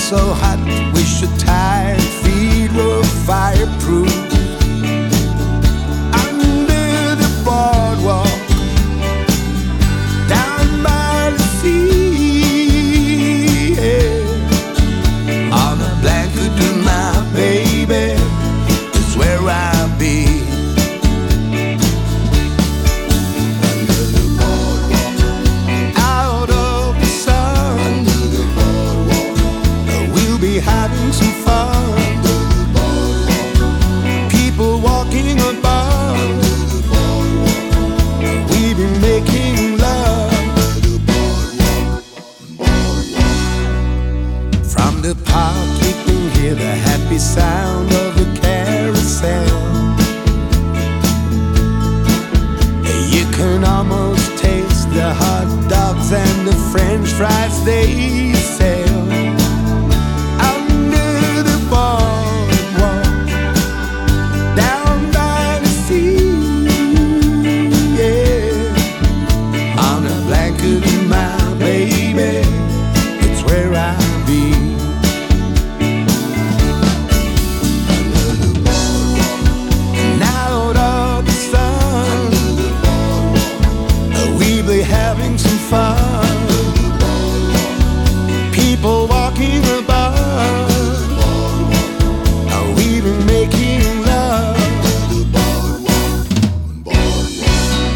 so hot, wish your tired feet were fireproof. Under the boardwalk, down by the sea, yeah. On a blanket with my baby is where I'll be. Under the boardwalk, out of the sun, under the boardwalk, we'll be having some fun. Under the boardwalk, people walking above. Under the boardwalk, we've been making love. Under the boardwalk, boardwalk. From the park you can hear the happy sound of the carousel. You can almost taste the hot dogs and the French fries they sell. Under the boardwalk, down by the sea, yeah. On a blanket with my baby, it's where I'll be. Under the boardwalk, and out of the sun, under the boardwalk, we'll be having some fun. Under the boardwalk, people walking above. Under the boardwalk, we've been making love. Under the boardwalk, boardwalk.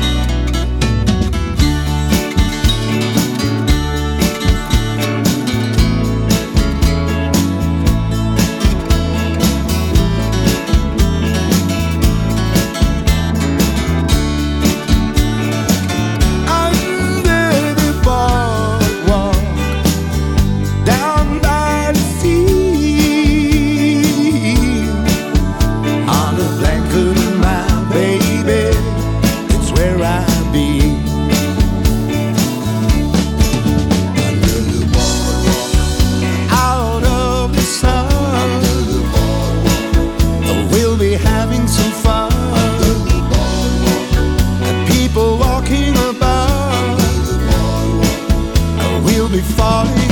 Under the boardwalk, down by the sea. On a blanket with my baby, it's where I'll be. Under the boardwalk, out of the sun. Under the boardwalk, we'll be having some fun. Under the boardwalk, people walking above. Under the boardwalk, we'll be falling